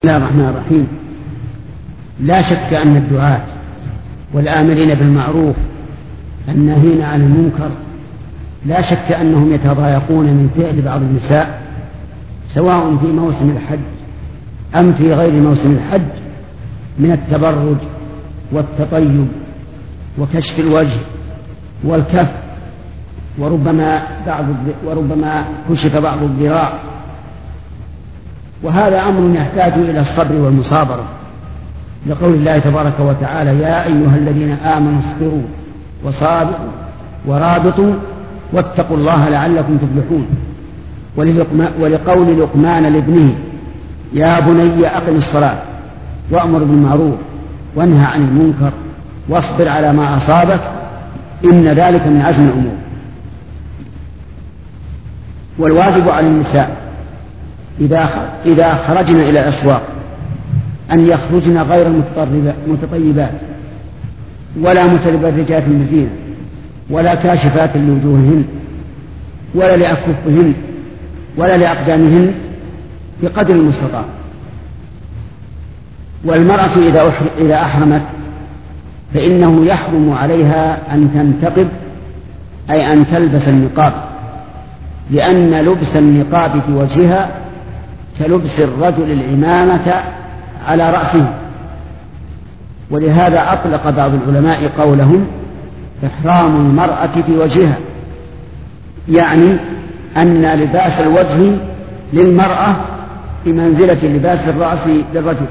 بسم الله الرحمن الرحيم. لا شك أن الدعاة والآمرين بالمعروف الناهين عن المنكر لا شك أنهم يتضايقون من فعل بعض النساء سواء في موسم الحج أم في غير موسم الحج من التبرج والتطيب وكشف الوجه والكف وربما كشف بعض الذراع، وهذا أمر يحتاج إلى الصبر والمصابرة، لقول الله تبارك وتعالى: يا أيها الذين آمنوا اصبروا وصابروا ورابطوا واتقوا الله لعلكم تفلحون. ولقول لقمان لابنه: يا بني أقم الصلاة وأمر بالمعروف وانهى عن المنكر واصبر على ما أصابك إن ذلك من عزم الأمور. والواجب على النساء إذا خرجن إلى الأسواق أن يخرجن غير متطيبات ولا متبرجات بزينة ولا كاشفات لوجوههن ولا لأكفهن ولا لأقدامهن بقدر المستطاع. والمرأة إذا أحرمت فإنه يحرم عليها أن تنتقب، أي أن تلبس النقاب، لأن لبس النقاب في وجهها كلبس الرجل العمامة على رأسه. ولهذا أطلق بعض العلماء قولهم: إحرام المرأة في وجهها، يعني أن لباس الوجه للمرأة بمنزلة لباس الرأس للرجل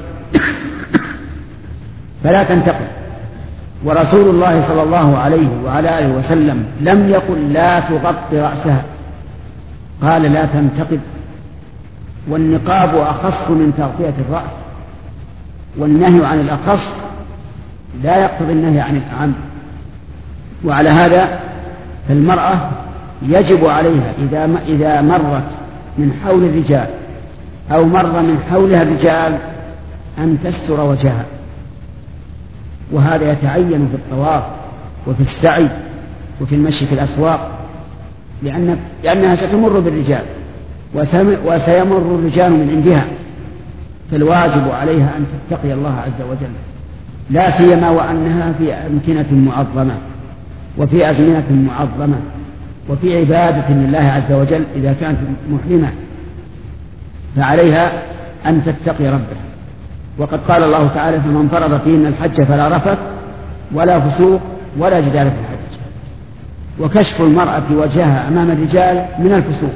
فلا تنتقب. ورسول الله صلى الله عليه وعلى آله وسلم لم يقل لا تغطي رأسها، قال لا تنتقب. والنقاب أخص من تغطية الرأس، والنهي عن الأخص لا يقتضي النهي عن الأعم. وعلى هذا فالمرأة يجب عليها إذا مرت من حول الرجال أو مر من حولها الرجال أن تستر وجهها، وهذا يتعين في الطواف وفي السعي وفي المشي في الأسواق، لأنها ستمر بالرجال وسيمر الرجال من عندها، فالواجب عليها أن تتقي الله عز وجل، لا سيما وأنها في أمكنة معظمة وفي أزمنة معظمة وفي عبادة لله عز وجل. إذا كانت محرمة فعليها أن تتقي ربها. وقد قال الله تعالى: فمن فرض فيهن الحج فلا رفث ولا فسوق ولا جدال في الحج. وكشف المرأة وجهها أمام الرجال من الفسوق،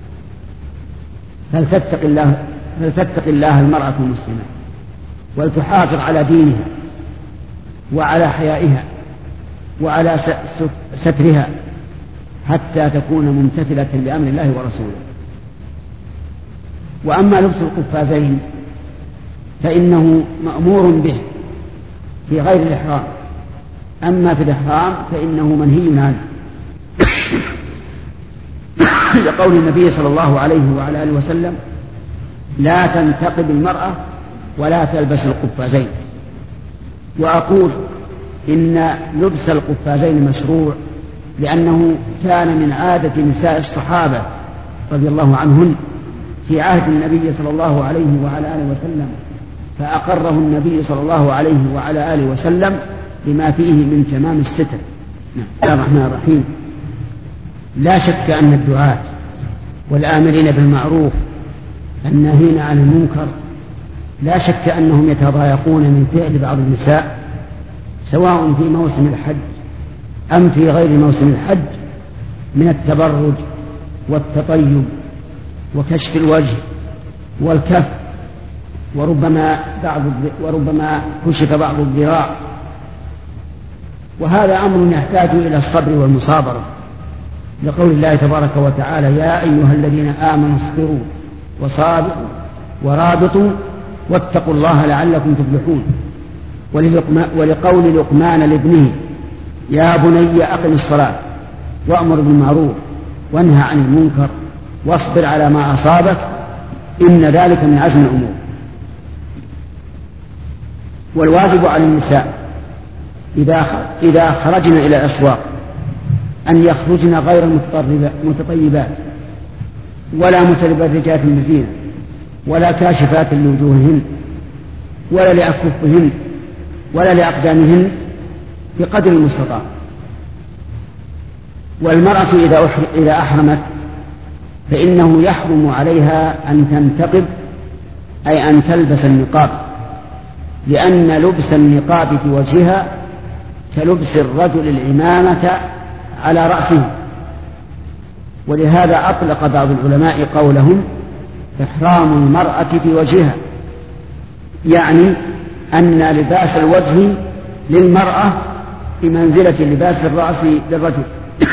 فلتتق الله المرأة المسلمة ولتحافظ على دينها وعلى حيائها وعلى سترها حتى تكون ممتثلة لأمر الله ورسوله. وأما لبس القفازين فإنه مأمور به في غير الإحرام، أما في الإحرام فإنه منهي عنه لقول النبي صلى الله عليه وعلى آله وسلم: لا تنتقب المرأة ولا تلبس القفازين. وأقول إن لبس القفازين مشروع، لأنه كان من عادة نساء الصحابة رضي الله عنهن في عهد النبي صلى الله عليه وعلى آله وسلم، فأقره النبي صلى الله عليه وعلى آله وسلم بما فيه من تمام الستر. بسم الله الرحمن الرحيم. لا شك أن الدعاة والآمرين بالمعروف الناهين عن المنكر لا شك أنهم يتضايقون من فعل بعض النساء سواء في موسم الحج أم في غير موسم الحج من التبرج والتطيب وكشف الوجه والكف وربما كشف بعض الذراع، وهذا أمر يحتاج إلى الصبر والمصابرة، لقول الله تبارك وتعالى: يا أيها الذين آمنوا اصبروا وصابروا ورابطوا واتقوا الله لعلكم تفلحون. ولقول لقمان لابنه: يا بني أقم الصلاة وأمر بالمعروف وانهى عن المنكر واصبر على ما أصابك إن ذلك من عزم الأمور. والواجب على النساء إذا خرجن إلى الأسواق أن يخرجن غير متطيبات ولا متبرجات بزينة ولا كاشفات لوجوههن ولا لأكفهن ولا لأقدامهن بقدر المستطاع. والمرأة إذا أحرمت فإنه يحرم عليها أن تنتقب، أي أن تلبس النقاب، لأن لبس النقاب في وجهها كلبس الرجل العمامة على رأسه. ولهذا أطلق بعض العلماء قولهم إحرام المرأة في وجهها، يعني أن لباس الوجه للمرأة بمنزلة لباس الرأس للرجل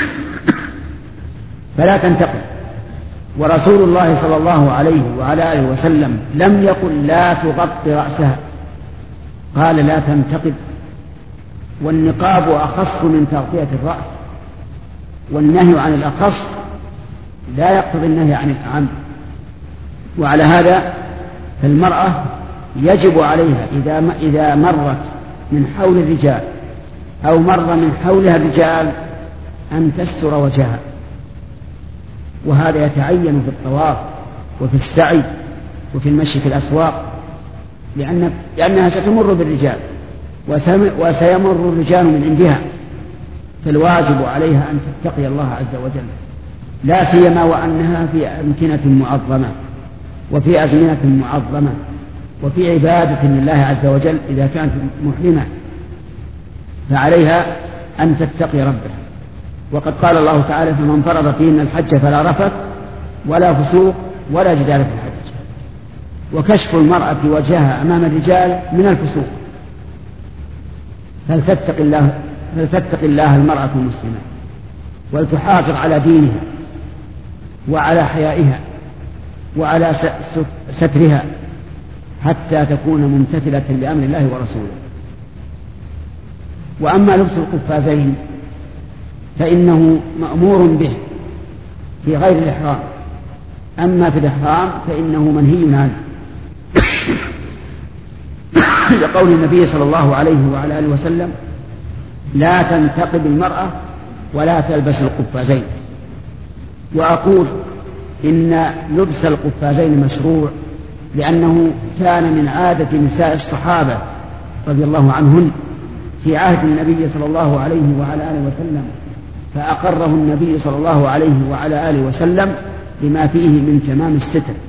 فلا تنتقب. ورسول الله صلى الله عليه وعلى آله وسلم لم يقل لا تغطي رأسها، قال لا تنتقب. والنقاب أخص من تغطية الرأس، والنهي عن الأخص لا يقتضي النهي عن الأعم. وعلى هذا فالمرأة يجب عليها إذا مرت من حول الرجال أو مر من حولها الرجال أن تستر وجهها. وهذا يتعين في الطواف وفي السعي وفي المشي في الأسواق، لأنها ستمر بالرجال وسيمر الرجال من عندها، فالواجب عليها أن تتقي الله عز وجل، لا سيما وأنها في أمكنة معظمة وفي أزمنة معظمة وفي عبادة لله عز وجل. إذا كانت محرمة فعليها أن تتقي ربها. وقد قال الله تعالى فمن فرض فيهن الحج فلا رفث ولا فسوق ولا جدال في الحج. وكشف المرأة وجهها أمام الرجال من الفسوق، فلتتق الله المرأة المسلمة ولتحافظ على دينها وعلى حيائها وعلى سترها حتى تكون ممتثلة لأمر الله ورسوله. وأما لبس القفازين فإنه مأمور به في غير الإحرام، أما في الإحرام فإنه منهي عنه لقول النبي صلى الله عليه وعلى آله وسلم لا تنتقب المرأة ولا تلبس القفازين. وأقول إن لبس القفازين مشروع، لأنه كان من عادة نساء الصحابة رضي الله عنهن في عهد النبي صلى الله عليه وعلى آله وسلم، فأقره النبي صلى الله عليه وعلى آله وسلم بما فيه من تمام الستر.